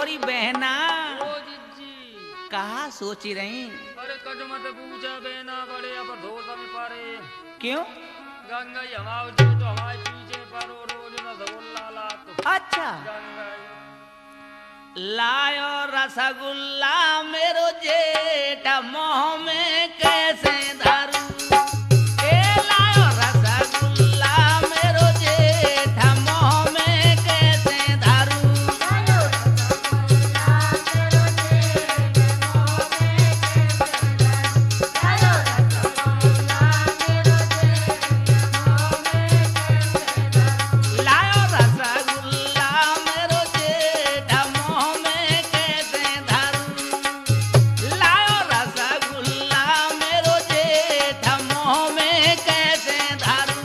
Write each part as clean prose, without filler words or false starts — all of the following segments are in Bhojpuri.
ओरी बहना ओ जिज्जी कहा सोची रही? अरे कज मत पूछा बेना बड़े अब धोता में पारे क्यों? गंगा हमारे जो तो हमारे पीछे पर रोज रसगुल्ला ला तो अच्छा गंगा लायो रसगुल्ला मेरो जेठ मोह में कैसे धरूं? ए लायो रसगुल्ला मेरो जेठ मोह में कैसे धरूं? लायो रसगुल्ला मेरो जेठ मोह में कैसे धरूं? लायो रसगुल्ला मेरो जेठ मोह में कैसे धरूं?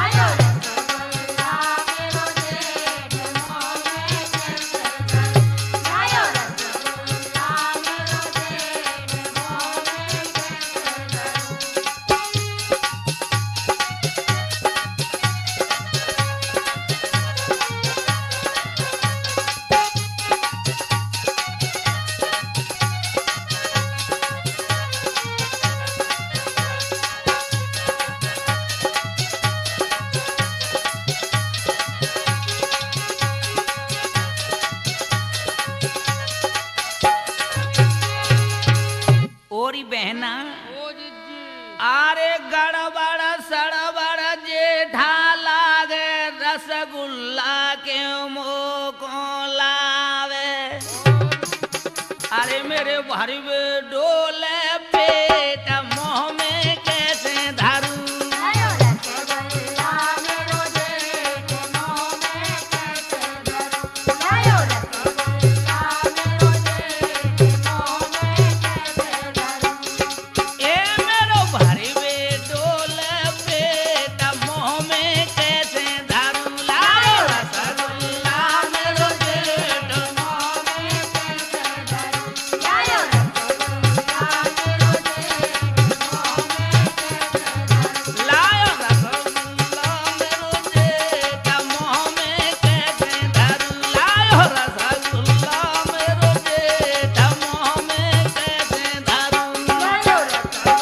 ओरी बहना ओ जिज्जी आरे गड़बड़ सड़बड़ जेठा लागे रसगुल्ला के मुँह को लावे। अरे मेरे भरवे डोले पेट मोह में कैसे धरूं? ए मेरो भरवे डोले पेट मोह में कैसे धरूं? लायो रसगुल्ला मेरो जेठ मोह में कैसे धरूं? लायो रसगुल्ला मेरो जेठ मोह में कैसे धरूं? लायो रसगुल्ला मेरो जेठ मोह में कैसे धरूं?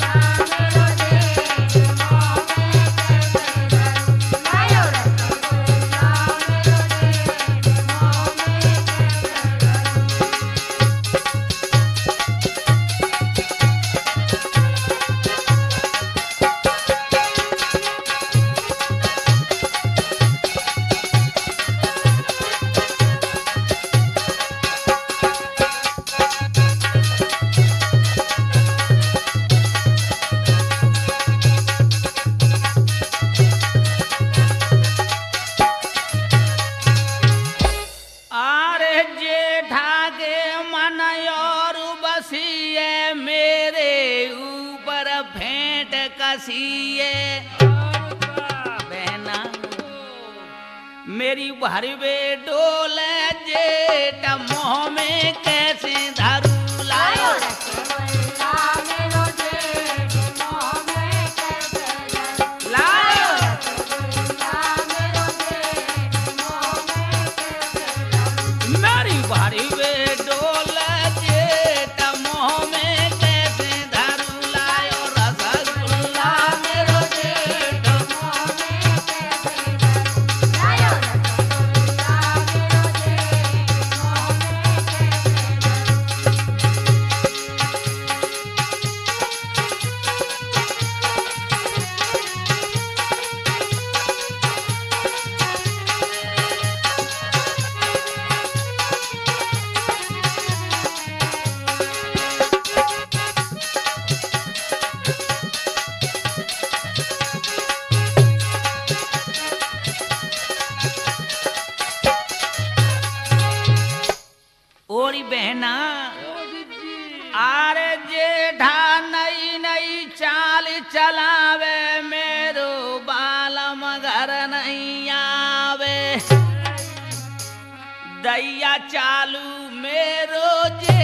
आरे जेठा के मन और बसिए मेरे ऊपर भेंट कसिए। बहना मेरी भरवे डोले जेठ मोह में कैसे धरूं? लायो लायो मेरी भरवे डोले जेठ मोह में कैसे धरूं? लायो रसगुल्ला मेरो जेठ मोह में ओरी बहना आरे जेठा नई नई चाल चलावे मेरो बालम घर नहीं आवे। दैया चालू मेरो जे